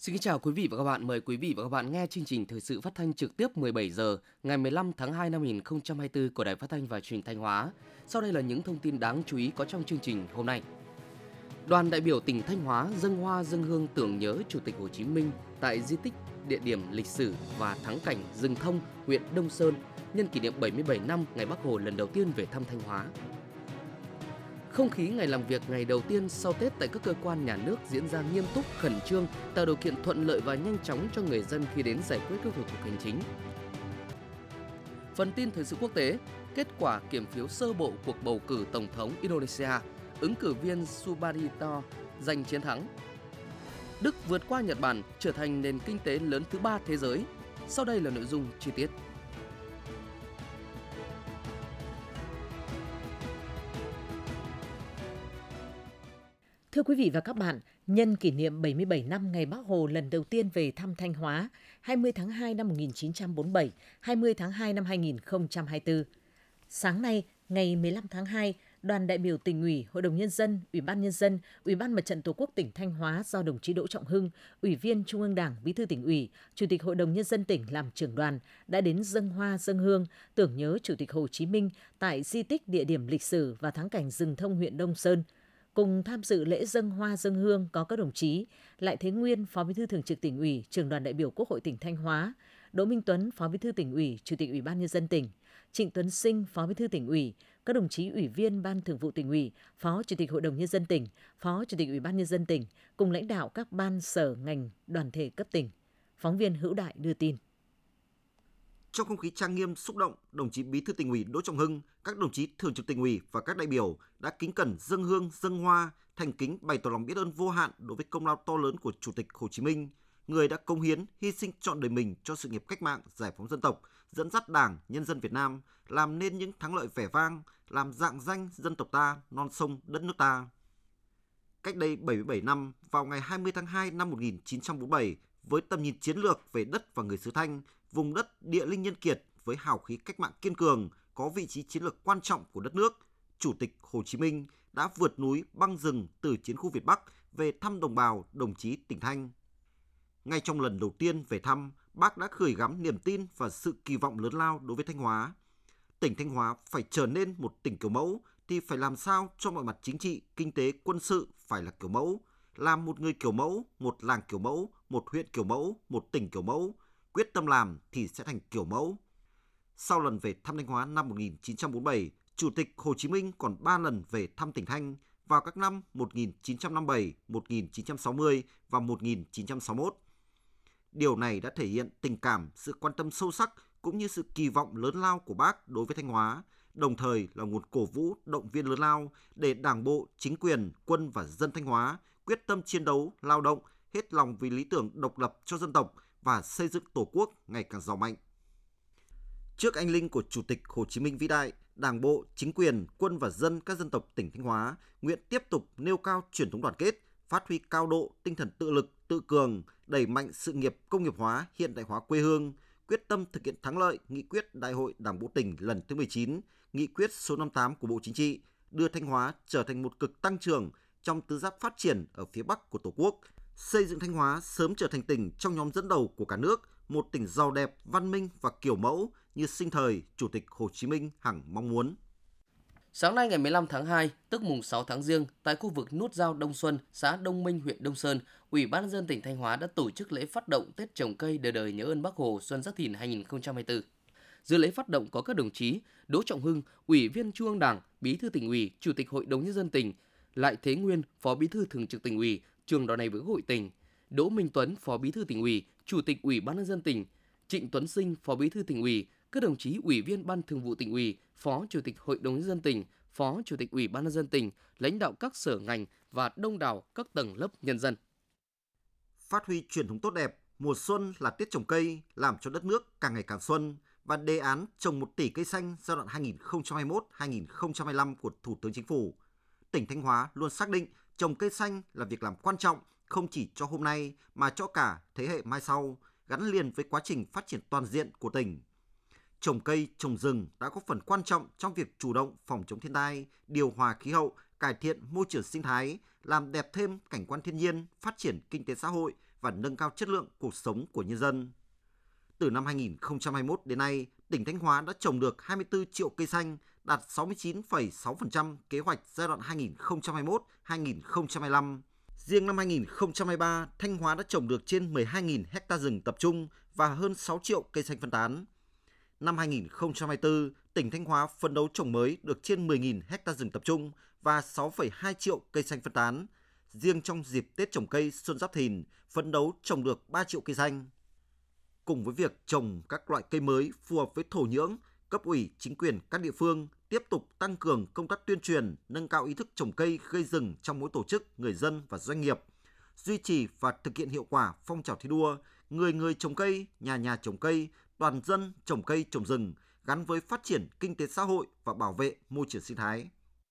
Xin kính chào quý vị và các bạn. Mời quý vị và các bạn nghe chương trình thời sự phát thanh trực tiếp 17 giờ ngày 15 tháng 2 năm 2024 của Đài Phát thanh và Truyền hình Thanh Hóa. Sau đây là những thông tin đáng chú ý có trong chương trình hôm nay. Đoàn đại biểu tỉnh Thanh Hóa dâng hoa dâng hương tưởng nhớ Chủ tịch Hồ Chí Minh tại di tích địa điểm lịch sử và thắng cảnh rừng thông, huyện Đông Sơn nhân kỷ niệm 77 năm ngày Bác Hồ lần đầu tiên về thăm Thanh Hóa. Không khí ngày làm việc ngày đầu tiên sau Tết tại các cơ quan nhà nước diễn ra nghiêm túc, khẩn trương, tạo điều kiện thuận lợi và nhanh chóng cho người dân khi đến giải quyết các thủ tục hành chính. Phần tin thời sự quốc tế, kết quả kiểm phiếu sơ bộ cuộc bầu cử Tổng thống Indonesia, ứng cử viên Suharto giành chiến thắng. Đức vượt qua Nhật Bản trở thành nền kinh tế lớn thứ 3 thế giới. Sau đây là nội dung chi tiết. Thưa quý vị và các bạn, nhân kỷ niệm 77 năm ngày Bác Hồ lần đầu tiên về thăm Thanh Hóa, 20 tháng 2 năm 1947, 20 tháng 2 năm 2024. Sáng nay, ngày 15 tháng 2, đoàn đại biểu Tỉnh ủy, Hội đồng Nhân dân, Ủy ban Mặt trận Tổ quốc tỉnh Thanh Hóa do đồng chí Đỗ Trọng Hưng, Ủy viên Trung ương Đảng, Bí thư Tỉnh ủy, Chủ tịch Hội đồng Nhân dân tỉnh làm trưởng đoàn đã đến dâng hoa dâng hương tưởng nhớ Chủ tịch Hồ Chí Minh tại di tích địa điểm lịch sử và thắng cảnh rừng thông huyện Đông Sơn. Cùng tham dự lễ dâng hoa dâng hương có các đồng chí Lại Thế Nguyên, Phó Bí thư Thường trực Tỉnh ủy, Trưởng đoàn đại biểu Quốc hội tỉnh Thanh Hóa, Đỗ Minh Tuấn, Phó Bí thư Tỉnh ủy, Chủ tịch Ủy ban Nhân dân tỉnh, Trịnh Tuấn Sinh, Phó Bí thư Tỉnh ủy, các đồng chí Ủy viên Ban Thường vụ Tỉnh ủy, Phó Chủ tịch Hội đồng Nhân dân tỉnh, Phó Chủ tịch Ủy ban Nhân dân tỉnh, cùng lãnh đạo các ban sở ngành đoàn thể cấp tỉnh. Phóng viên Hữu Đại đưa tin. Trong không khí trang nghiêm xúc động, đồng chí Bí thư Tỉnh ủy Đỗ Trọng Hưng, các đồng chí Thường trực Tỉnh ủy và các đại biểu đã kính cẩn dâng hương, dâng hoa, thành kính bày tỏ lòng biết ơn vô hạn đối với công lao to lớn của Chủ tịch Hồ Chí Minh, người đã cống hiến, hy sinh trọn đời mình cho sự nghiệp cách mạng, giải phóng dân tộc, dẫn dắt Đảng, nhân dân Việt Nam làm nên những thắng lợi vẻ vang, làm rạng danh dân tộc ta, non sông đất nước ta. Cách đây 77 năm, vào ngày 20 tháng 2 năm 1947, với tầm nhìn chiến lược về đất và người xứ Thanh, vùng đất địa linh nhân kiệt với hào khí cách mạng kiên cường, có vị trí chiến lược quan trọng của đất nước, Chủ tịch Hồ Chí Minh đã vượt núi băng rừng từ chiến khu Việt Bắc về thăm đồng bào, đồng chí tỉnh Thanh. Ngay trong lần đầu tiên về thăm, Bác đã gửi gắm niềm tin và sự kỳ vọng lớn lao đối với Thanh Hóa. Tỉnh Thanh Hóa phải trở nên một tỉnh kiểu mẫu thì phải làm sao cho mọi mặt chính trị, kinh tế, quân sự phải là kiểu mẫu, làm một người kiểu mẫu, một làng kiểu mẫu, một huyện kiểu mẫu, một tỉnh kiểu mẫu. Quyết tâm làm thì sẽ thành kiểu mẫu. Sau lần về thăm Thanh Hóa năm 1947, Chủ tịch Hồ Chí Minh còn 3 lần về thăm tỉnh Thanh vào các năm 1957, 1960 và 1961. Điều này đã thể hiện tình cảm, sự quan tâm sâu sắc cũng như sự kỳ vọng lớn lao của Bác đối với Thanh Hóa, đồng thời là nguồn cổ vũ, động viên lớn lao để Đảng bộ, chính quyền, quân và dân Thanh Hóa quyết tâm chiến đấu, lao động, hết lòng vì lý tưởng độc lập cho dân tộc và xây dựng Tổ quốc ngày càng giàu mạnh. Trước anh linh của Chủ tịch Hồ Chí Minh vĩ đại, Đảng bộ, chính quyền, quân và dân các dân tộc tỉnh Thanh Hóa nguyện tiếp tục nêu cao truyền thống đoàn kết, phát huy cao độ tinh thần tự lực, tự cường, đẩy mạnh sự nghiệp công nghiệp hóa, hiện đại hóa quê hương, quyết tâm thực hiện thắng lợi nghị quyết Đại hội Đảng bộ tỉnh lần thứ 19, nghị quyết số 58 của Bộ Chính trị, đưa Thanh Hóa trở thành một cực tăng trưởng trong tứ giác phát triển ở phía Bắc của Tổ quốc, xây dựng Thanh Hóa sớm trở thành tỉnh trong nhóm dẫn đầu của cả nước, một tỉnh giàu đẹp, văn minh và kiểu mẫu như sinh thời Chủ tịch Hồ Chí Minh hằng mong muốn. Sáng nay ngày 15 tháng 2, tức mùng 6 tháng Giêng, tại khu vực nút giao Đông Xuân, xã Đông Minh, huyện Đông Sơn, Ủy ban nhân dân tỉnh Thanh Hóa đã tổ chức lễ phát động Tết trồng cây đời đời nhớ ơn Bác Hồ Xuân Giáp Thìn 2024. Dự lễ phát động có các đồng chí Đỗ Trọng Hưng, Ủy viên Trung ương Đảng, Bí thư Tỉnh ủy, Chủ tịch Hội đồng Nhân dân tỉnh, Lại Thế Nguyên, Phó Bí thư Thường trực Tỉnh ủy, Trưởng đoàn đại biểu Quốc hội tỉnh, Đỗ Minh Tuấn, Phó Bí thư Tỉnh ủy, Chủ tịch Ủy ban nhân dân tỉnh, Trịnh Tuấn Sinh, Phó Bí thư Tỉnh ủy, các đồng chí Ủy viên Ban Thường vụ Tỉnh ủy, Phó Chủ tịch Hội đồng Nhân dân tỉnh, Phó Chủ tịch Ủy ban nhân dân tỉnh, lãnh đạo các sở ngành và đông đảo các tầng lớp nhân dân. Phát huy truyền thống tốt đẹp, mùa xuân là Tết trồng cây, làm cho đất nước càng ngày càng xuân và đề án trồng 1 tỷ cây xanh giai đoạn 2021-2025 của Thủ tướng Chính phủ. Tỉnh Thanh Hóa luôn xác định trồng cây xanh là việc làm quan trọng không chỉ cho hôm nay mà cho cả thế hệ mai sau, gắn liền với quá trình phát triển toàn diện của tỉnh. Trồng cây, trồng rừng đã góp phần quan trọng trong việc chủ động phòng chống thiên tai, điều hòa khí hậu, cải thiện môi trường sinh thái, làm đẹp thêm cảnh quan thiên nhiên, phát triển kinh tế xã hội và và nâng cao chất lượng cuộc sống của nhân dân. Từ năm 2021 đến nay, tỉnh Thanh Hóa đã trồng được 24 triệu cây xanh, đạt 69,6% kế hoạch giai đoạn 2021-2025. Riêng năm 2023, Thanh Hóa đã trồng được trên 12.000 ha rừng tập trung và hơn 6 triệu cây xanh phân tán. Năm 2024, tỉnh Thanh Hóa phấn đấu trồng mới được trên 10.000 ha rừng tập trung và 6,2 triệu cây xanh phân tán. Riêng trong dịp Tết trồng cây Xuân Giáp Thìn, phấn đấu trồng được 3 triệu cây xanh. Cùng với việc trồng các loại cây mới phù hợp với thổ nhưỡng, cấp ủy chính quyền các địa phương tiếp tục tăng cường công tác tuyên truyền, nâng cao ý thức trồng cây gây rừng trong mỗi tổ chức, người dân và doanh nghiệp, duy trì và thực hiện hiệu quả phong trào thi đua người người trồng cây, nhà nhà trồng cây, toàn dân trồng cây trồng rừng gắn với phát triển kinh tế xã hội và bảo vệ môi trường sinh thái.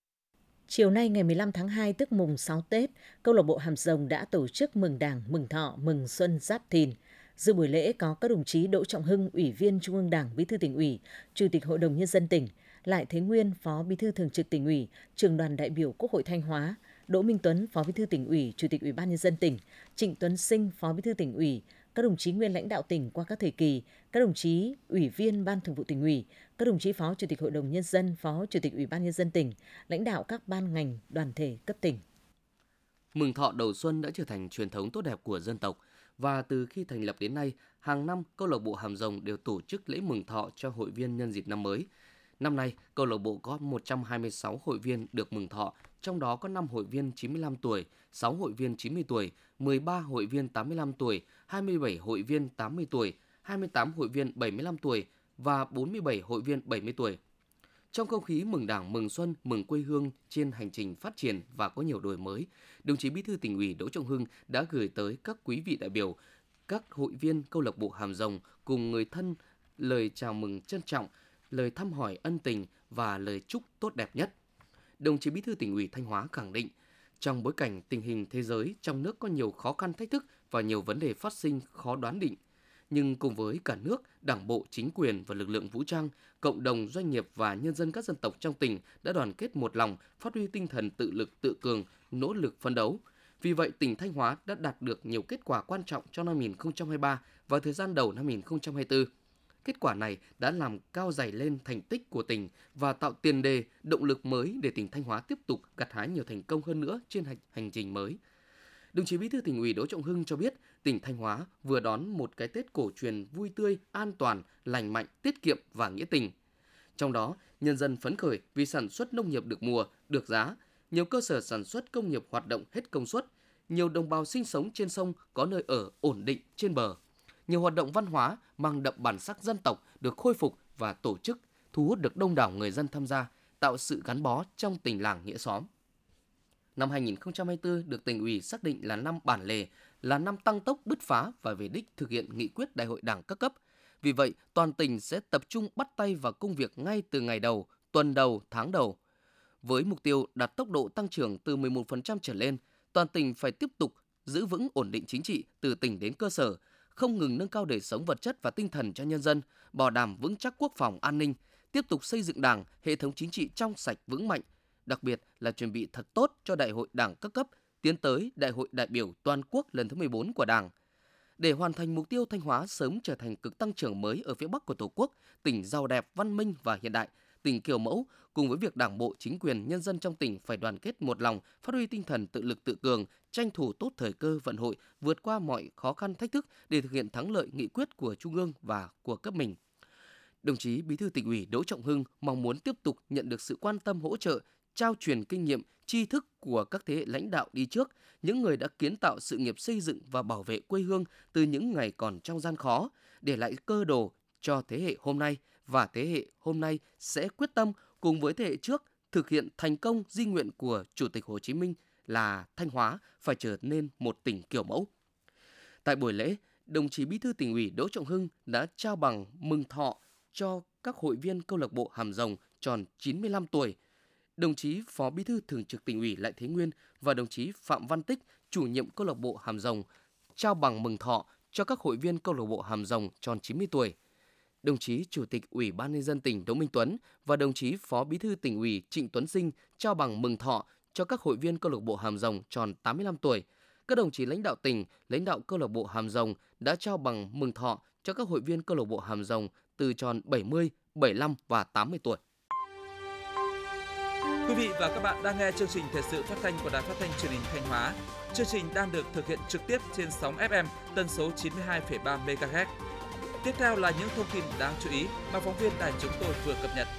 Chiều nay ngày 15 tháng 2 tức mùng 6 Tết, câu lạc bộ Hàm Rồng đã tổ chức mừng Đảng, mừng Thọ, mừng Xuân Giáp Thìn. Dự buổi lễ có các đồng chí Đỗ Trọng Hưng, Ủy viên Trung ương Đảng, Bí thư Tỉnh ủy, Chủ tịch Hội đồng Nhân dân tỉnh, Lại Thế Nguyên, Phó Bí thư Thường trực Tỉnh ủy, Trưởng đoàn đại biểu Quốc hội Thanh Hóa, Đỗ Minh Tuấn, Phó Bí thư Tỉnh ủy, Chủ tịch Ủy ban Nhân dân tỉnh, Trịnh Tuấn Sinh, Phó Bí thư Tỉnh ủy, các đồng chí nguyên lãnh đạo tỉnh qua các thời kỳ, các đồng chí Ủy viên Ban Thường vụ Tỉnh ủy, các đồng chí Phó Chủ tịch Hội đồng Nhân dân, Phó Chủ tịch Ủy ban Nhân dân tỉnh, lãnh đạo các ban ngành, đoàn thể cấp tỉnh. Mừng Thọ đầu xuân đã trở thành truyền thống tốt đẹp của dân tộc và từ khi thành lập đến nay, hàng năm câu lạc bộ Hàm Rồng đều tổ chức lễ mừng thọ cho hội viên nhân dịp năm mới. Năm nay, câu lạc bộ có 126 hội viên được mừng thọ, trong đó có 5 hội viên 95 tuổi, 6 hội viên 90 tuổi, 13 hội viên 85 tuổi, 27 hội viên 80 tuổi, 28 hội viên 75 tuổi và 47 hội viên 70 tuổi. Trong không khí mừng Đảng, mừng Xuân, mừng quê hương trên hành trình phát triển và có nhiều đổi mới, đồng chí Bí thư Tỉnh ủy Đỗ Trọng Hưng đã gửi tới các quý vị đại biểu, các hội viên câu lạc bộ Hàm Rồng cùng người thân lời chào mừng trân trọng, lời thăm hỏi ân tình và lời chúc tốt đẹp nhất. Đồng chí Bí thư Tỉnh ủy Thanh Hóa khẳng định, trong bối cảnh tình hình thế giới trong nước có nhiều khó khăn thách thức và nhiều vấn đề phát sinh khó đoán định, nhưng cùng với cả nước, Đảng bộ, chính quyền và lực lượng vũ trang, cộng đồng doanh nghiệp và nhân dân các dân tộc trong tỉnh đã đoàn kết một lòng, phát huy tinh thần tự lực tự cường, nỗ lực phấn đấu. Vì vậy, tỉnh Thanh Hóa đã đạt được nhiều kết quả quan trọng trong năm 2023 và thời gian đầu năm 2024. Kết quả này đã làm cao dày lên thành tích của tỉnh và tạo tiền đề, động lực mới để tỉnh Thanh Hóa tiếp tục gặt hái nhiều thành công hơn nữa trên hành trình mới. Đồng chí Bí thư Tỉnh ủy Đỗ Trọng Hưng cho biết, tỉnh Thanh Hóa vừa đón một cái Tết cổ truyền vui tươi, an toàn, lành mạnh, tiết kiệm và nghĩa tình. Trong đó, nhân dân phấn khởi vì sản xuất nông nghiệp được mùa, được giá, nhiều cơ sở sản xuất công nghiệp hoạt động hết công suất, nhiều đồng bào sinh sống trên sông có nơi ở ổn định trên bờ. Nhiều hoạt động văn hóa mang đậm bản sắc dân tộc được khôi phục và tổ chức, thu hút được đông đảo người dân tham gia, tạo sự gắn bó trong tình làng nghĩa xóm. Năm 2024 được Tỉnh ủy xác định là năm bản lề, là năm tăng tốc bứt phá và về đích thực hiện nghị quyết Đại hội Đảng các cấp. Vì vậy, toàn tỉnh sẽ tập trung bắt tay vào công việc ngay từ ngày đầu, tuần đầu, tháng đầu. Với mục tiêu đạt tốc độ tăng trưởng từ 11% trở lên, toàn tỉnh phải tiếp tục giữ vững ổn định chính trị từ tỉnh đến cơ sở, không ngừng nâng cao đời sống vật chất và tinh thần cho nhân dân, bảo đảm vững chắc quốc phòng an ninh, tiếp tục xây dựng Đảng, hệ thống chính trị trong sạch vững mạnh, đặc biệt là chuẩn bị thật tốt cho Đại hội Đảng các cấp, tiến tới Đại hội đại biểu toàn quốc lần thứ 14 của Đảng. Để hoàn thành mục tiêu Thanh Hóa sớm trở thành cực tăng trưởng mới ở phía Bắc của Tổ quốc, tỉnh giàu đẹp, văn minh và hiện đại, tỉnh kiểu mẫu, cùng với việc Đảng bộ, chính quyền, nhân dân trong tỉnh phải đoàn kết một lòng, phát huy tinh thần tự lực tự cường, tranh thủ tốt thời cơ vận hội, vượt qua mọi khó khăn thách thức để thực hiện thắng lợi nghị quyết của Trung ương và của cấp mình. Đồng chí Bí thư Tỉnh ủy Đỗ Trọng Hưng mong muốn tiếp tục nhận được sự quan tâm hỗ trợ, trao truyền kinh nghiệm, tri thức của các thế hệ lãnh đạo đi trước, những người đã kiến tạo sự nghiệp xây dựng và bảo vệ quê hương từ những ngày còn trong gian khó, để lại cơ đồ cho thế hệ hôm nay, và thế hệ hôm nay sẽ quyết tâm cùng với thế hệ trước thực hiện thành công di nguyện của Chủ tịch Hồ Chí Minh là Thanh Hóa phải trở nên một tỉnh kiểu mẫu. Tại buổi lễ, đồng chí Bí thư Tỉnh ủy Đỗ Trọng Hưng đã trao bằng mừng thọ cho các hội viên câu lạc bộ Hàm Rồng tròn 95 tuổi. Đồng chí Phó Bí thư Thường trực Tỉnh ủy Lại Thế Nguyên và đồng chí Phạm Văn Tích, chủ nhiệm câu lạc bộ Hàm Rồng, trao bằng mừng thọ cho các hội viên câu lạc bộ Hàm Rồng tròn 90 tuổi. Đồng chí Chủ tịch Ủy ban Nhân dân tỉnh Đỗ Minh Tuấn và đồng chí Phó Bí thư Tỉnh ủy Trịnh Tuấn Sinh trao bằng mừng thọ cho các hội viên câu lạc bộ Hàm Rồng tròn 85 tuổi. các đồng chí lãnh đạo tỉnh, lãnh đạo câu lạc bộ Hàm Rồng đã trao bằng mừng thọ cho các hội viên câu lạc bộ Hàm Rồng từ tròn 70, 75 và 80 tuổi. Quý vị và các bạn đang nghe chương trình thời sự phát thanh của Đài Phát thanh Truyền hình Thanh Hóa. Chương trình đang được thực hiện trực tiếp trên sóng FM tần số 92,3 MHz. Tiếp theo là những thông tin đáng chú ý mà phóng viên đài chúng tôi vừa cập nhật.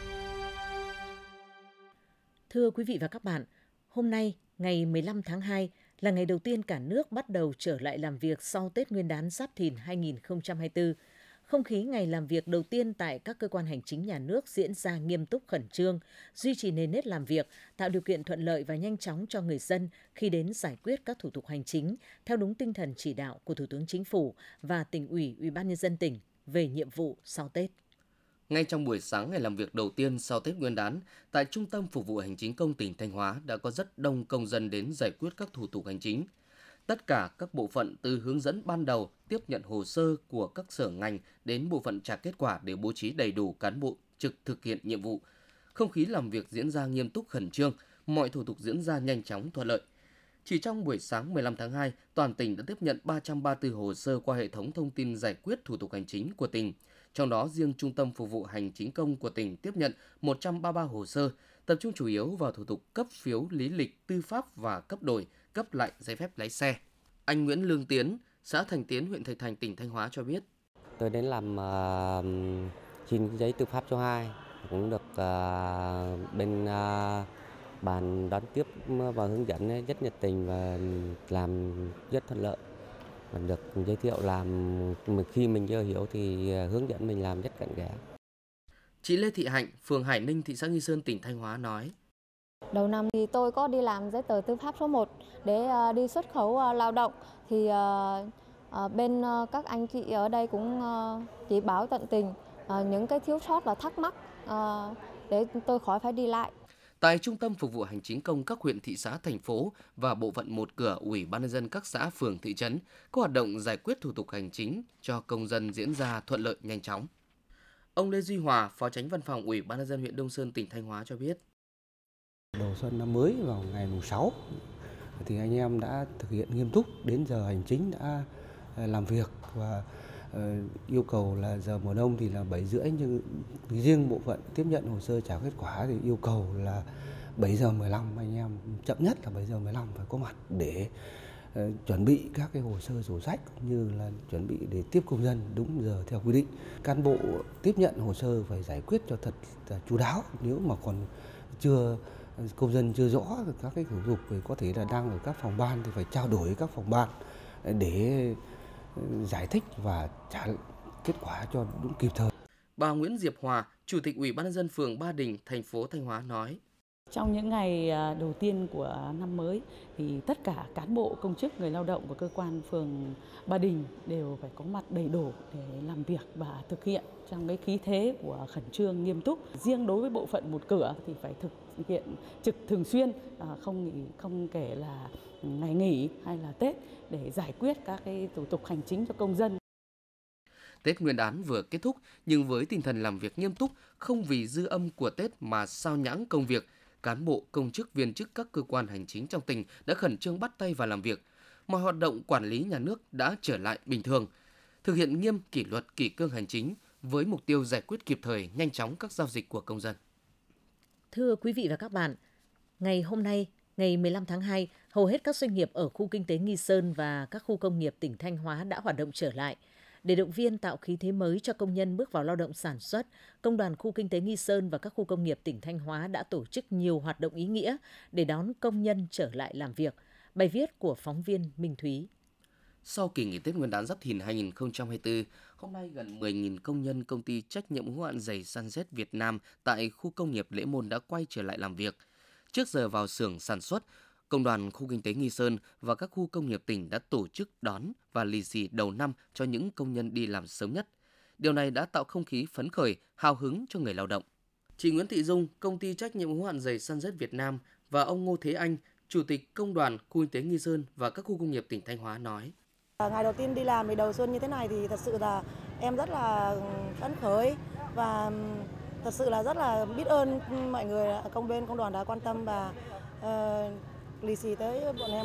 Thưa quý vị và các bạn, hôm nay, ngày 15 tháng 2 là ngày đầu tiên cả nước bắt đầu trở lại làm việc sau Tết Nguyên đán Giáp Thìn 2024. Không khí ngày làm việc đầu tiên tại các cơ quan hành chính nhà nước diễn ra nghiêm túc khẩn trương, duy trì nền nếp làm việc, tạo điều kiện thuận lợi và nhanh chóng cho người dân khi đến giải quyết các thủ tục hành chính theo đúng tinh thần chỉ đạo của Thủ tướng Chính phủ và Tỉnh ủy, Ủy ban nhân dân tỉnh về nhiệm vụ sau Tết. Ngay trong buổi sáng ngày làm việc đầu tiên sau Tết Nguyên đán, tại Trung tâm Phục vụ Hành chính công tỉnh Thanh Hóa đã có rất đông công dân đến giải quyết các thủ tục hành chính. Tất cả các bộ phận từ hướng dẫn ban đầu, tiếp nhận hồ sơ của các sở ngành đến bộ phận trả kết quả để bố trí đầy đủ cán bộ trực thực hiện nhiệm vụ. Không khí làm việc diễn ra nghiêm túc khẩn trương, mọi thủ tục diễn ra nhanh chóng thuận lợi. Chỉ trong buổi sáng 15 tháng 2, toàn tỉnh đã tiếp nhận 334 hồ sơ qua hệ thống thông tin giải quyết thủ tục hành chính của tỉnh. Trong đó, riêng Trung tâm Phục vụ Hành chính công của tỉnh tiếp nhận 133 hồ sơ, tập trung chủ yếu vào thủ tục cấp phiếu lý lịch tư pháp và cấp đổi, cấp lại giấy phép lái xe. Anh Nguyễn Lương Tiến, xã Thành Tiến, huyện Thạch Thành, tỉnh Thanh Hóa cho biết. Tôi đến làm xin giấy tư pháp số 2, cũng được bên ban đón tiếp và hướng dẫn rất nhiệt tình và làm rất thuận lợi. Mình được giới thiệu làm, khi mình chưa hiểu thì hướng dẫn mình làm rất cặn kẽ. Chị Lê Thị Hạnh, phường Hải Ninh, thị xã Nghi Sơn, tỉnh Thanh Hóa nói. Đầu năm thì tôi có đi làm giấy tờ tư pháp số 1 để đi xuất khẩu lao động. Thì bên các anh chị ở đây cũng chỉ bảo tận tình những cái thiếu sót và thắc mắc để tôi khỏi phải đi lại. Tại Trung tâm Phục vụ Hành chính công các huyện, thị xã, thành phố và bộ phận một cửa Ủy ban nhân dân các xã, phường, thị trấn, có hoạt động giải quyết thủ tục hành chính cho công dân diễn ra thuận lợi, nhanh chóng. Ông Lê Duy Hòa, Phó Chánh Văn phòng Ủy ban nhân dân huyện Đông Sơn, tỉnh Thanh Hóa cho biết. Đầu xuân năm mới vào ngày mùng 6 thì anh em đã thực hiện nghiêm túc, đến giờ hành chính đã làm việc và yêu cầu là giờ mùa đông thì là 7:30, nhưng riêng bộ phận tiếp nhận hồ sơ trả kết quả thì yêu cầu là 7:15, anh em chậm nhất là 7:15 phải có mặt để chuẩn bị các cái hồ sơ sổ sách cũng như là chuẩn bị để tiếp công dân đúng giờ theo quy định. Cán bộ tiếp nhận hồ sơ phải giải quyết cho thật chu đáo, nếu mà còn công dân chưa rõ các cái thủ tục thì có thể là đang ở các phòng ban thì phải trao đổi với các phòng ban để giải thích và trả kết quả cho đúng kịp thời. Bà Nguyễn Diệp Hòa, Chủ tịch Ủy ban nhân dân phường Ba Đình, thành phố Thanh Hóa nói. Trong những ngày đầu tiên của năm mới thì tất cả cán bộ, công chức, người lao động của cơ quan phường Ba Đình đều phải có mặt đầy đủ để làm việc và thực hiện trong cái khí thế của khẩn trương, nghiêm túc. Riêng đối với bộ phận một cửa thì phải thực hiện trực thường xuyên, không kể là ngày nghỉ hay là Tết, để giải quyết các cái thủ tục hành chính cho công dân. Tết Nguyên đán vừa kết thúc nhưng với tinh thần làm việc nghiêm túc, không vì dư âm của Tết mà sao nhãng công việc, cán bộ, công chức, viên chức các cơ quan hành chính trong tỉnh đã khẩn trương bắt tay vào làm việc. Mọi hoạt động quản lý nhà nước đã trở lại bình thường, thực hiện nghiêm kỷ luật, kỷ cương hành chính với mục tiêu giải quyết kịp thời, nhanh chóng các giao dịch của công dân. Thưa quý vị và các bạn, ngày hôm nay, ngày 15 tháng 2, hầu hết các doanh nghiệp ở khu kinh tế Nghi Sơn và các khu công nghiệp tỉnh Thanh Hóa đã hoạt động trở lại. Để động viên tạo khí thế mới cho công nhân bước vào lao động sản xuất, Công đoàn khu kinh tế Nghi Sơn và các khu công nghiệp tỉnh Thanh Hóa đã tổ chức nhiều hoạt động ý nghĩa để đón công nhân trở lại làm việc. Bài viết của phóng viên Minh Thúy. Sau kỳ nghỉ Tết Nguyên đán Giáp Thìn 2024, hôm nay gần 10.000 công nhân công ty trách nhiệm hữu hạn giày Sunset Việt Nam tại khu công nghiệp Lễ Môn đã quay trở lại làm việc. Trước giờ vào xưởng sản xuất, Công đoàn khu kinh tế Nghi Sơn và các khu công nghiệp tỉnh đã tổ chức đón và lì xì đầu năm cho những công nhân đi làm sớm nhất. Điều này đã tạo không khí phấn khởi, hào hứng cho người lao động. Chị Nguyễn Thị Dung, công ty trách nhiệm hữu hạn giày Sunset Việt Nam và ông Ngô Thế Anh, Chủ tịch Công đoàn khu kinh tế Nghi Sơn và các khu công nghiệp tỉnh Thanh Hóa nói. Ngày đầu tiên đi làm thì đầu xuân như thế này thì thật sự là em rất là phấn khởi và thật sự là rất là biết ơn mọi người công đoàn đã quan tâm và lì xì tới bọn em ạ.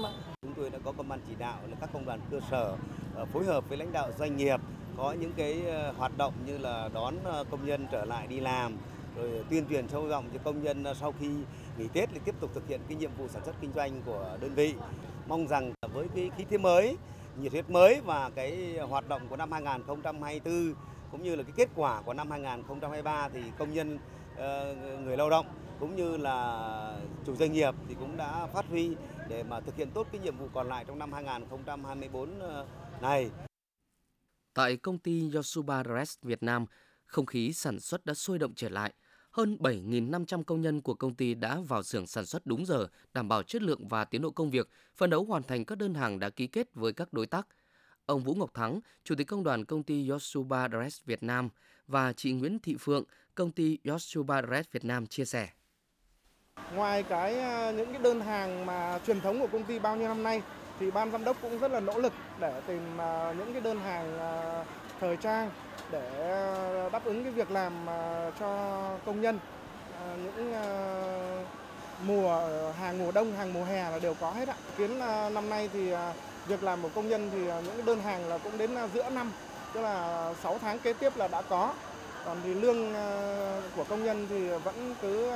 Chúng tôi đã có công văn chỉ đạo là các công đoàn cơ sở phối hợp với lãnh đạo doanh nghiệp có những cái hoạt động như là đón công nhân trở lại đi làm, rồi tuyên truyền sâu rộng cho công nhân sau khi nghỉ Tết thì tiếp tục thực hiện cái nhiệm vụ sản xuất kinh doanh của đơn vị. Mong rằng với cái khí thế mới, nhiệt huyết mới và cái hoạt động của năm 2024 cũng như là cái kết quả của năm 2023 thì công nhân, người lao động cũng như là chủ doanh nghiệp thì cũng đã phát huy để mà thực hiện tốt cái nhiệm vụ còn lại trong năm 2024 này. Tại công ty Yosuba Dress Việt Nam, không khí sản xuất đã sôi động trở lại. Hơn 7.500 công nhân của công ty đã vào xưởng sản xuất đúng giờ, đảm bảo chất lượng và tiến độ công việc, phấn đấu hoàn thành các đơn hàng đã ký kết với các đối tác. Ông Vũ Ngọc Thắng, Chủ tịch Công đoàn công ty Yosuba Dress Việt Nam và chị Nguyễn Thị Phượng, công ty Yosuba Dress Việt Nam chia sẻ. Ngoài những cái đơn hàng mà truyền thống của công ty bao nhiêu năm nay thì ban giám đốc cũng rất là nỗ lực để tìm những cái đơn hàng thời trang để đáp ứng cái việc làm cho công nhân. Những hàng mùa đông, hàng mùa hè là đều có hết ạ. Kiến năm nay thì việc làm của công nhân thì những cái đơn hàng là cũng đến giữa năm, tức là 6 tháng kế tiếp là đã có. Còn thì lương của công nhân thì vẫn cứ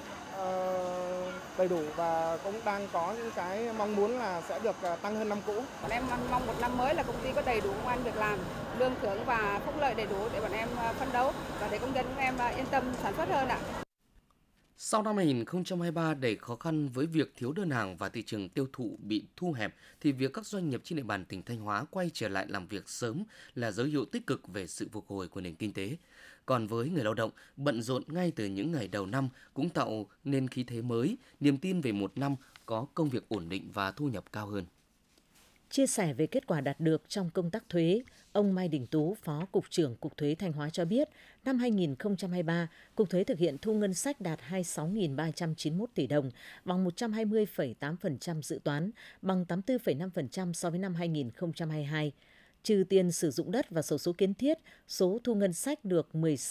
đầy đủ và cũng đang có những cái mong muốn là sẽ được tăng hơn năm cũ. Bọn em mong một năm mới là công ty có đầy đủ công ăn việc làm, lương thưởng và phúc lợi đầy đủ để bọn em phấn đấu và để công nhân của em yên tâm sản xuất hơn ạ. Sau năm 2023 đầy khó khăn với việc thiếu đơn hàng và thị trường tiêu thụ bị thu hẹp, thì việc các doanh nghiệp trên địa bàn tỉnh Thanh Hóa quay trở lại làm việc sớm là dấu hiệu tích cực về sự phục hồi của nền kinh tế. Còn với người lao động, bận rộn ngay từ những ngày đầu năm cũng tạo nên khí thế mới, niềm tin về một năm có công việc ổn định và thu nhập cao hơn. Chia sẻ về kết quả đạt được trong công tác thuế, ông Mai Đình Tú, Phó Cục trưởng Cục Thuế Thanh Hóa cho biết, năm 2023, Cục Thuế thực hiện thu ngân sách đạt 26.391 tỷ đồng, bằng 120,8% dự toán, bằng 84,5% so với năm 2022. Trừ tiền sử dụng đất và sổ số kiến thiết, số thu ngân sách được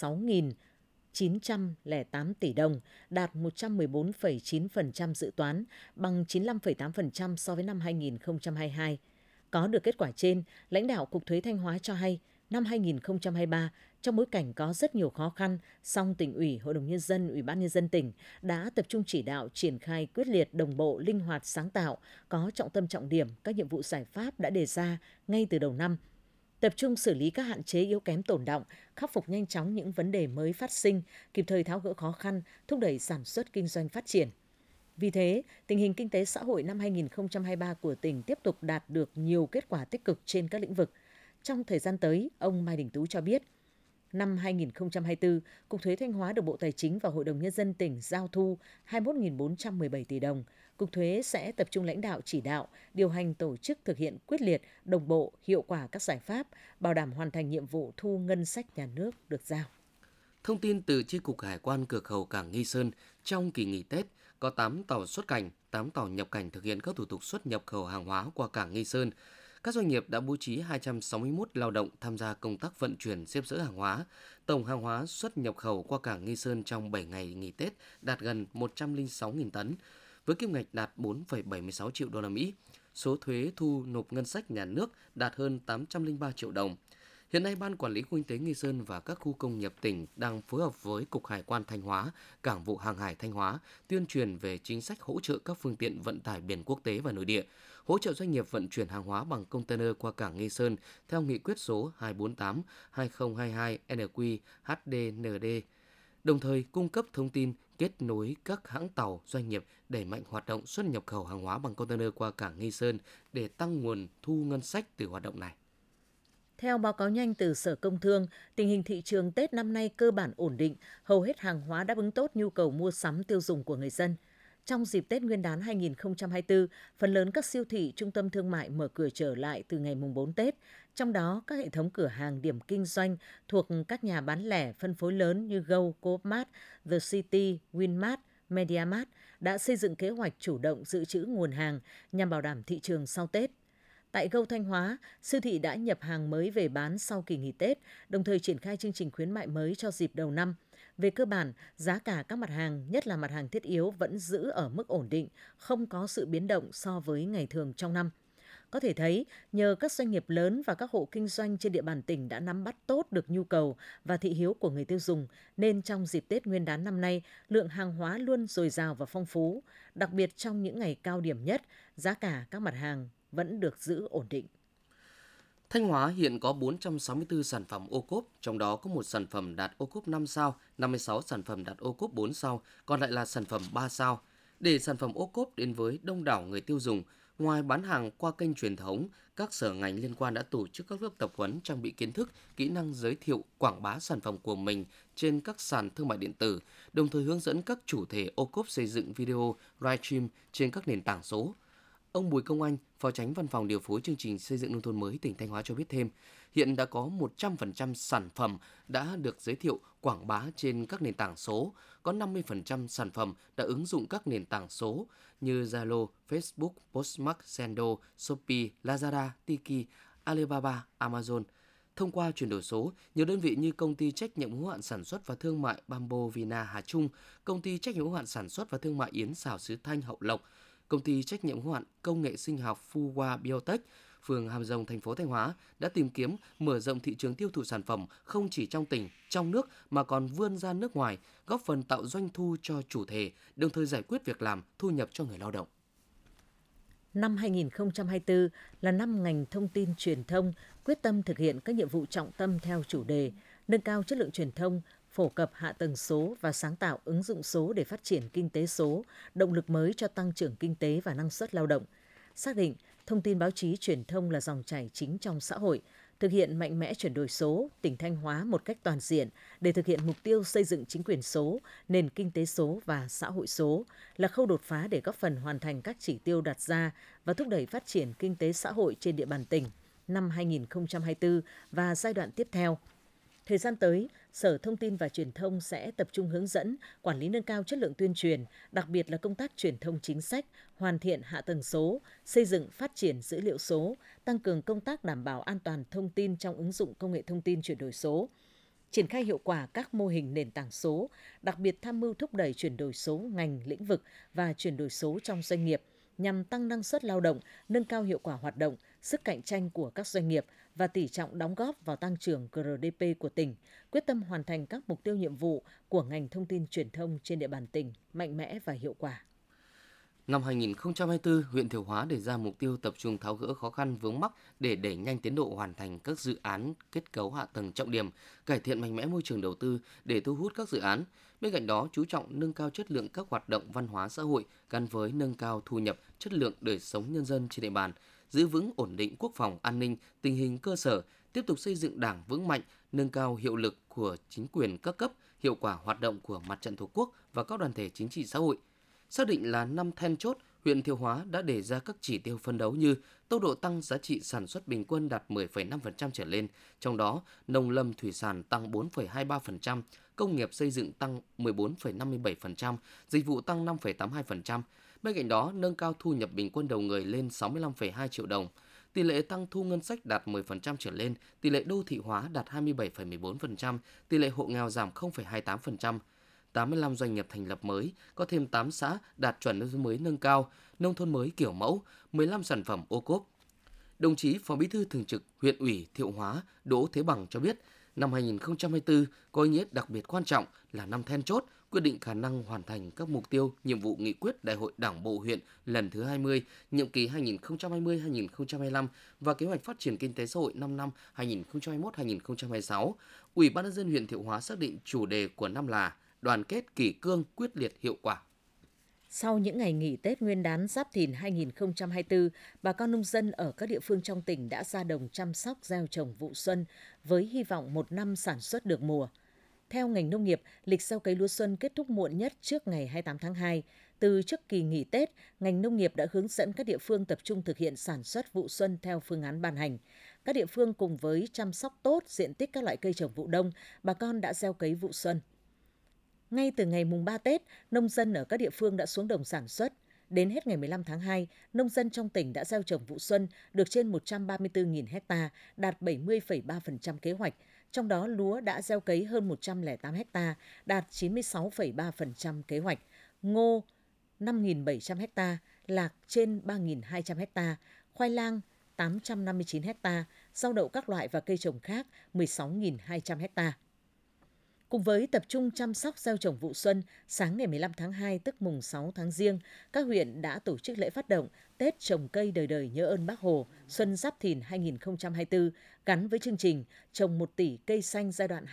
16.908 tỷ đồng, đạt 114,9% dự toán, bằng 95,8% so với năm 2022. Có được kết quả trên, lãnh đạo Cục Thuế Thanh Hóa cho hay, năm 2023, trong bối cảnh có rất nhiều khó khăn, song Tỉnh ủy, Hội đồng Nhân dân, Ủy ban Nhân dân tỉnh đã tập trung chỉ đạo triển khai quyết liệt, đồng bộ, linh hoạt, sáng tạo, có trọng tâm trọng điểm các nhiệm vụ giải pháp đã đề ra ngay từ đầu năm. Tập trung xử lý các hạn chế yếu kém tồn đọng, khắc phục nhanh chóng những vấn đề mới phát sinh, kịp thời tháo gỡ khó khăn, thúc đẩy sản xuất kinh doanh phát triển. Vì thế, tình hình kinh tế xã hội năm 2023 của tỉnh tiếp tục đạt được nhiều kết quả tích cực trên các lĩnh vực. Trong thời gian tới, ông Mai Đình Tú cho biết, năm 2024, Cục Thuế Thanh Hóa được Bộ Tài chính và Hội đồng Nhân dân tỉnh giao thu 21.417 tỷ đồng. Cục Thuế sẽ tập trung lãnh đạo chỉ đạo, điều hành tổ chức thực hiện quyết liệt, đồng bộ, hiệu quả các giải pháp, bảo đảm hoàn thành nhiệm vụ thu ngân sách nhà nước được giao. Thông tin từ Chi cục Hải quan cửa khẩu cảng Nghi Sơn, trong kỳ nghỉ Tết, có 8 tàu xuất cảnh, 8 tàu nhập cảnh thực hiện các thủ tục xuất nhập khẩu hàng hóa qua cảng Nghi Sơn. Các doanh nghiệp đã bố trí 261 lao động tham gia công tác vận chuyển xếp dỡ hàng hóa. Tổng hàng hóa xuất nhập khẩu qua cảng Nghi Sơn trong 7 ngày nghỉ Tết đạt gần 106.000 tấn, với kim ngạch đạt 4,76 triệu đô la Mỹ. Số thuế thu nộp ngân sách nhà nước đạt hơn 803 triệu đồng. Hiện nay, Ban Quản lý Khu kinh tế Nghi Sơn và các khu công nghiệp tỉnh đang phối hợp với Cục Hải quan Thanh Hóa, Cảng vụ Hàng hải Thanh Hóa tuyên truyền về chính sách hỗ trợ các phương tiện vận tải biển quốc tế và nội địa, hỗ trợ doanh nghiệp vận chuyển hàng hóa bằng container qua cảng Nghi Sơn theo nghị quyết số 248/2022 NQ-HDND, đồng thời cung cấp thông tin kết nối các hãng tàu, doanh nghiệp đẩy mạnh hoạt động xuất nhập khẩu hàng hóa bằng container qua cảng Nghi Sơn để tăng nguồn thu ngân sách từ hoạt động này. Theo báo cáo nhanh từ Sở Công Thương, tình hình thị trường Tết năm nay cơ bản ổn định, hầu hết hàng hóa đáp ứng tốt nhu cầu mua sắm tiêu dùng của người dân. Trong dịp Tết Nguyên đán 2024, phần lớn các siêu thị, trung tâm thương mại mở cửa trở lại từ ngày mùng 4 Tết. Trong đó, các hệ thống cửa hàng điểm kinh doanh thuộc các nhà bán lẻ phân phối lớn như Go, Coopmart, The City, Winmart, MediaMart đã xây dựng kế hoạch chủ động dự trữ nguồn hàng nhằm bảo đảm thị trường sau Tết. Tại Go Thanh Hóa, siêu thị đã nhập hàng mới về bán sau kỳ nghỉ Tết, đồng thời triển khai chương trình khuyến mại mới cho dịp đầu năm. Về cơ bản, giá cả các mặt hàng, nhất là mặt hàng thiết yếu vẫn giữ ở mức ổn định, không có sự biến động so với ngày thường trong năm. Có thể thấy, nhờ các doanh nghiệp lớn và các hộ kinh doanh trên địa bàn tỉnh đã nắm bắt tốt được nhu cầu và thị hiếu của người tiêu dùng, nên trong dịp Tết Nguyên đán năm nay, lượng hàng hóa luôn dồi dào và phong phú. Đặc biệt trong những ngày cao điểm nhất, giá cả các mặt hàng vẫn được giữ ổn định. Thanh Hóa hiện có 464 sản phẩm ô cốp, trong đó có một sản phẩm đạt ô cốp 5 sao, 56 sản phẩm đạt ô cốp 4 sao, còn lại là sản phẩm 3 sao. Để sản phẩm ô cốp đến với đông đảo người tiêu dùng, ngoài bán hàng qua kênh truyền thống, các sở ngành liên quan đã tổ chức các lớp tập huấn trang bị kiến thức, kỹ năng giới thiệu, quảng bá sản phẩm của mình trên các sàn thương mại điện tử, đồng thời hướng dẫn các chủ thể ô cốp xây dựng video, livestream trên các nền tảng số. Ông Bùi Công Anh, Phó Chánh Văn phòng Điều phối Chương trình Xây dựng Nông thôn mới tỉnh Thanh Hóa cho biết thêm, hiện đã có 100% sản phẩm đã được giới thiệu quảng bá trên các nền tảng số, có 50% sản phẩm đã ứng dụng các nền tảng số như Zalo, Facebook, Postmark, Sendo, Shopee, Lazada, Tiki, Alibaba, Amazon. Thông qua chuyển đổi số, nhiều đơn vị như Công ty trách nhiệm hữu hạn sản xuất và thương mại Bamboo Vina Hà Trung, Công ty trách nhiệm hữu hạn sản xuất và thương mại Yến Xào Xứ Thanh Hậu Lộc, Công ty trách nhiệm hữu hạn công nghệ sinh học Fuwa Biotech, phường Hàm Rồng, thành phố Thanh Hóa đã tìm kiếm mở rộng thị trường tiêu thụ sản phẩm không chỉ trong tỉnh, trong nước mà còn vươn ra nước ngoài, góp phần tạo doanh thu cho chủ thể, đồng thời giải quyết việc làm, thu nhập cho người lao động. Năm 2024 là năm ngành thông tin truyền thông quyết tâm thực hiện các nhiệm vụ trọng tâm theo chủ đề nâng cao chất lượng truyền thông, phổ cập hạ tầng số và sáng tạo ứng dụng số để phát triển kinh tế số, động lực mới cho tăng trưởng kinh tế và năng suất lao động. Xác định thông tin báo chí truyền thông là dòng chảy chính trong xã hội, thực hiện mạnh mẽ chuyển đổi số, tỉnh Thanh Hóa một cách toàn diện để thực hiện mục tiêu xây dựng chính quyền số, nền kinh tế số và xã hội số là khâu đột phá để góp phần hoàn thành các chỉ tiêu đặt ra và thúc đẩy phát triển kinh tế xã hội trên địa bàn tỉnh năm 2024 và giai đoạn tiếp theo. Thời gian tới, Sở Thông tin và Truyền thông sẽ tập trung hướng dẫn, quản lý nâng cao chất lượng tuyên truyền, đặc biệt là công tác truyền thông chính sách, hoàn thiện hạ tầng số, xây dựng phát triển dữ liệu số, tăng cường công tác đảm bảo an toàn thông tin trong ứng dụng công nghệ thông tin chuyển đổi số, triển khai hiệu quả các mô hình nền tảng số, đặc biệt tham mưu thúc đẩy chuyển đổi số ngành, lĩnh vực và chuyển đổi số trong doanh nghiệp, nhằm tăng năng suất lao động, nâng cao hiệu quả hoạt động, sức cạnh tranh của các doanh nghiệp và tỷ trọng đóng góp vào tăng trưởng GDP của tỉnh, quyết tâm hoàn thành các mục tiêu nhiệm vụ của ngành thông tin truyền thông trên địa bàn tỉnh mạnh mẽ và hiệu quả. Năm 2024, huyện Thiệu Hóa đề ra mục tiêu tập trung tháo gỡ khó khăn vướng mắc để đẩy nhanh tiến độ hoàn thành các dự án kết cấu hạ tầng trọng điểm, cải thiện mạnh mẽ môi trường đầu tư để thu hút các dự án. Bên cạnh đó, chú trọng nâng cao chất lượng các hoạt động văn hóa xã hội gắn với nâng cao thu nhập, chất lượng đời sống nhân dân trên địa bàn, giữ vững ổn định quốc phòng an ninh, tình hình cơ sở, tiếp tục xây dựng Đảng vững mạnh, nâng cao hiệu lực của chính quyền các cấp, hiệu quả hoạt động của Mặt trận Tổ quốc và các đoàn thể chính trị xã hội. Xác định là năm then chốt, huyện Thiệu Hóa đã đề ra các chỉ tiêu phấn đấu như tốc độ tăng giá trị sản xuất bình quân đạt 10,5% trở lên, trong đó nông lâm thủy sản tăng 4,23%, công nghiệp xây dựng tăng 14,57%, dịch vụ tăng 5,82%. Bên cạnh đó, nâng cao thu nhập bình quân đầu người lên 65,2 triệu đồng. Tỷ lệ tăng thu ngân sách đạt 10% trở lên, tỷ lệ đô thị hóa đạt 27,14%, tỷ lệ hộ nghèo giảm 0,28%. 85 doanh nghiệp thành lập mới, có thêm 8 xã đạt chuẩn nông thôn mới nâng cao, nông thôn mới kiểu mẫu, 15 sản phẩm ô cốp. Đồng chí Phó Bí thư Thường trực huyện ủy Thiệu Hóa Đỗ Thế Bằng cho biết, năm 2024 có ý nghĩa đặc biệt quan trọng là năm then chốt, quyết định khả năng hoàn thành các mục tiêu, nhiệm vụ nghị quyết Đại hội Đảng bộ huyện lần thứ 20, nhiệm kỳ 2020-2025 và kế hoạch phát triển kinh tế xã hội 5 năm 2021-2026. Ủy ban nhân dân huyện Thiệu Hóa xác định chủ đề của năm là đoàn kết kỷ cương quyết liệt hiệu quả. Sau những ngày nghỉ Tết Nguyên đán Giáp Thìn 2024, bà con nông dân ở các địa phương trong tỉnh đã ra đồng chăm sóc gieo trồng vụ xuân với hy vọng một năm sản xuất được mùa. Theo ngành nông nghiệp, lịch gieo cấy lúa xuân kết thúc muộn nhất trước ngày 28 tháng 2. Từ trước kỳ nghỉ Tết, ngành nông nghiệp đã hướng dẫn các địa phương tập trung thực hiện sản xuất vụ xuân theo phương án ban hành. Các địa phương cùng với chăm sóc tốt diện tích các loại cây trồng vụ đông, bà con đã gieo cấy vụ xuân. Ngay từ ngày mùng 3 Tết, nông dân ở các địa phương đã xuống đồng sản xuất. Đến hết ngày 15 tháng 2, nông dân trong tỉnh đã gieo trồng vụ xuân được trên 134.000 ha, đạt 70,3% kế hoạch. Trong đó lúa đã gieo cấy hơn 108 ha, đạt 96,3% kế hoạch. Ngô 5.700 ha, lạc trên 3.200 ha, khoai lang 859 ha, rau đậu các loại và cây trồng khác 16.200 ha. Cùng với tập trung chăm sóc gieo trồng vụ xuân, sáng ngày 15 tháng 2 tức mùng 6 tháng Giêng, các huyện đã tổ chức lễ phát động Tết trồng cây đời đời nhớ ơn Bác Hồ Xuân Giáp Thìn 2024 gắn với chương trình trồng 1 tỷ cây xanh giai đoạn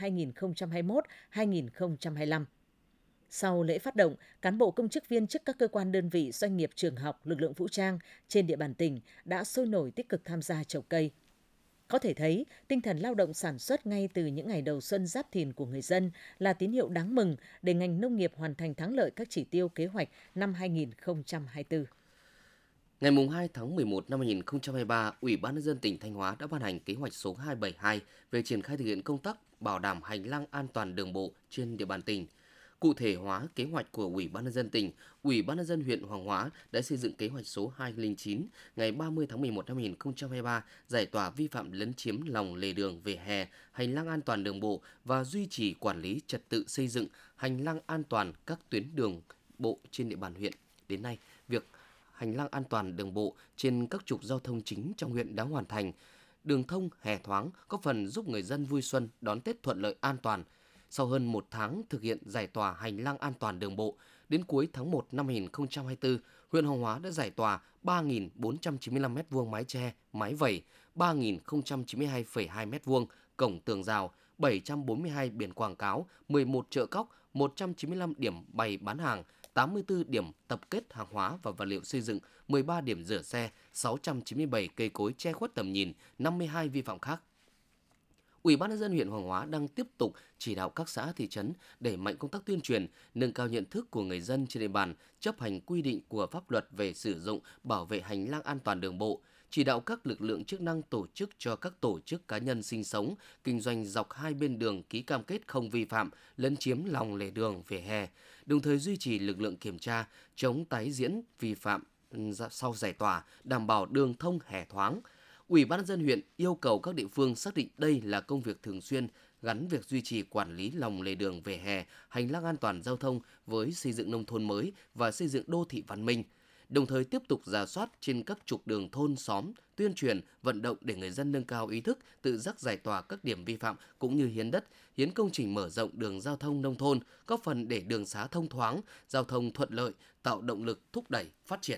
2021-2025. Sau lễ phát động, cán bộ công chức viên chức các cơ quan đơn vị, doanh nghiệp, trường học, lực lượng vũ trang trên địa bàn tỉnh đã sôi nổi tích cực tham gia trồng cây. Có thể thấy, tinh thần lao động sản xuất ngay từ những ngày đầu xuân Giáp Thìn của người dân là tín hiệu đáng mừng để ngành nông nghiệp hoàn thành thắng lợi các chỉ tiêu kế hoạch năm 2024. Ngày 2 tháng 11 năm 2023, Ủy ban nhân dân tỉnh Thanh Hóa đã ban hành kế hoạch số 272 về triển khai thực hiện công tác bảo đảm hành lang an toàn đường bộ trên địa bàn tỉnh. Cụ thể hóa kế hoạch của Ủy ban nhân dân tỉnh, Ủy ban nhân dân huyện Hoàng Hóa đã xây dựng kế hoạch số 209 ngày 30 tháng 11 năm 2023 giải tỏa vi phạm lấn chiếm lòng lề đường, vỉa hè, hành lang an toàn đường bộ và duy trì quản lý trật tự xây dựng hành lang an toàn các tuyến đường bộ trên địa bàn huyện. Đến nay, việc hành lang an toàn đường bộ trên các trục giao thông chính trong huyện đã hoàn thành. Đường thông hè thoáng có phần giúp người dân vui xuân đón Tết thuận lợi an toàn. Sau hơn 1 tháng thực hiện giải tỏa hành lang an toàn đường bộ, đến cuối tháng 1 năm 2024, huyện Hoàng Hóa đã giải tỏa 3.495 m2 mái che, mái vẩy, 3.092,2 m2 cổng tường rào, 742 biển quảng cáo, 11 chợ cóc, 195 điểm bày bán hàng, 84 điểm tập kết hàng hóa và vật liệu xây dựng, 13 điểm rửa xe, 697 cây cối che khuất tầm nhìn, 52 vi phạm khác. Ủy ban nhân dân huyện Hoàng Hóa đang tiếp tục chỉ đạo các xã thị trấn đẩy mạnh công tác tuyên truyền, nâng cao nhận thức của người dân trên địa bàn, chấp hành quy định của pháp luật về sử dụng, bảo vệ hành lang an toàn đường bộ, chỉ đạo các lực lượng chức năng tổ chức cho các tổ chức cá nhân sinh sống, kinh doanh dọc hai bên đường ký cam kết không vi phạm, lấn chiếm lòng lề đường, vỉa hè, đồng thời duy trì lực lượng kiểm tra, chống tái diễn vi phạm sau giải tỏa, đảm bảo đường thông hè thoáng. Ủy ban nhân dân huyện yêu cầu các địa phương xác định đây là công việc thường xuyên gắn việc duy trì quản lý lòng lề đường, vỉa hè, hành lang an toàn giao thông với xây dựng nông thôn mới và xây dựng đô thị văn minh. Đồng thời tiếp tục rà soát trên các trục đường thôn xóm, tuyên truyền, vận động để người dân nâng cao ý thức, tự giác giải tỏa các điểm vi phạm cũng như hiến đất, hiến công trình mở rộng đường giao thông nông thôn, góp phần để đường xá thông thoáng, giao thông thuận lợi, tạo động lực thúc đẩy phát triển.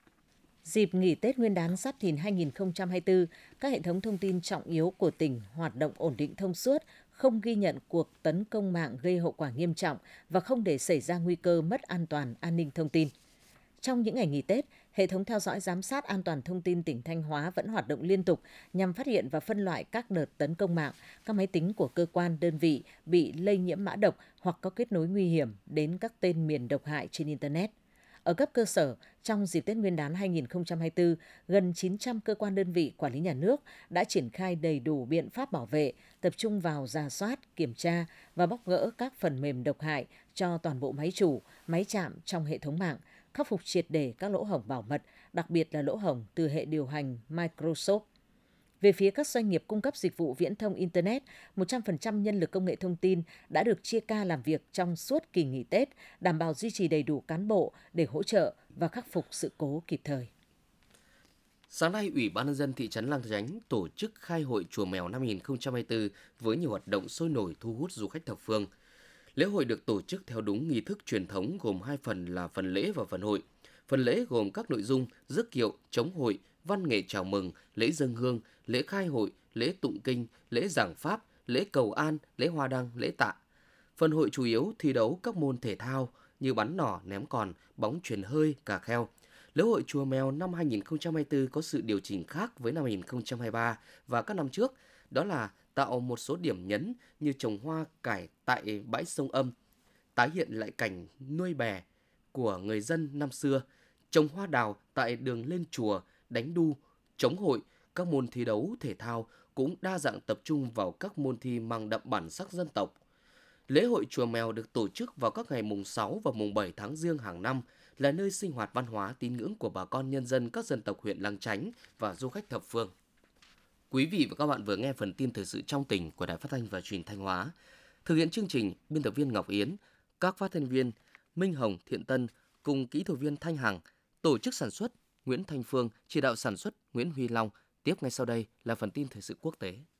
Dịp nghỉ Tết Nguyên đán Giáp Thìn 2024, các hệ thống thông tin trọng yếu của tỉnh hoạt động ổn định thông suốt, không ghi nhận cuộc tấn công mạng gây hậu quả nghiêm trọng và không để xảy ra nguy cơ mất an toàn an ninh thông tin. Trong những ngày nghỉ Tết, hệ thống theo dõi giám sát an toàn thông tin tỉnh Thanh Hóa vẫn hoạt động liên tục nhằm phát hiện và phân loại các đợt tấn công mạng, các máy tính của cơ quan, đơn vị bị lây nhiễm mã độc hoặc có kết nối nguy hiểm đến các tên miền độc hại trên Internet. Ở cấp cơ sở, trong dịp Tết Nguyên đán 2024, gần 900 cơ quan đơn vị quản lý nhà nước đã triển khai đầy đủ biện pháp bảo vệ, tập trung vào rà soát, kiểm tra và bóc gỡ các phần mềm độc hại cho toàn bộ máy chủ, máy chạm trong hệ thống mạng, khắc phục triệt để các lỗ hổng bảo mật, đặc biệt là lỗ hổng từ hệ điều hành Microsoft. Về phía các doanh nghiệp cung cấp dịch vụ viễn thông Internet, 100% nhân lực công nghệ thông tin đã được chia ca làm việc trong suốt kỳ nghỉ Tết, đảm bảo duy trì đầy đủ cán bộ để hỗ trợ và khắc phục sự cố kịp thời. Sáng nay, Ủy ban nhân dân thị trấn Lang Chánh tổ chức khai hội Chùa Mèo năm 2024 với nhiều hoạt động sôi nổi thu hút du khách thập phương. Lễ hội được tổ chức theo đúng nghi thức truyền thống gồm 2 phần là phần lễ và phần hội. Phần lễ gồm các nội dung rước kiệu, chống hội, văn nghệ chào mừng, lễ dâng hương, lễ khai hội, lễ tụng kinh, lễ giảng pháp, lễ cầu an, lễ hoa đăng, lễ tạ. Phần hội chủ yếu thi đấu các môn thể thao như bắn nỏ, ném còn, bóng chuyền hơi, cà kheo. Lễ hội Chùa Mèo năm 2024 có sự điều chỉnh khác với năm 2023 và các năm trước, đó là tạo một số điểm nhấn như trồng hoa cải tại bãi sông Âm, tái hiện lại cảnh nuôi bè của người dân năm xưa, trồng hoa đào tại đường lên chùa, đánh đu, chống hội. Các môn thi đấu thể thao cũng đa dạng tập trung vào các môn thi mang đậm bản sắc dân tộc. Lễ hội Chùa Mèo được tổ chức vào các ngày mùng 6 và mùng 7 tháng Giêng hàng năm. là nơi sinh hoạt văn hóa tín ngưỡng của bà con nhân dân các dân tộc huyện Lăng Chánh và du khách thập phương. Quý vị và các bạn vừa nghe phần tin thời sự trong tỉnh của Đài Phát thanh và Truyền thanh Hóa. Thực hiện chương trình, biên tập viên Ngọc Yến, các phát thanh viên Minh Hồng, Thiện Tân cùng kỹ thuật viên Thanh Hằng, tổ chức sản xuất Nguyễn Thanh Phương, chỉ đạo sản xuất Nguyễn Huy Long. Tiếp ngay sau đây là phần tin thời sự quốc tế.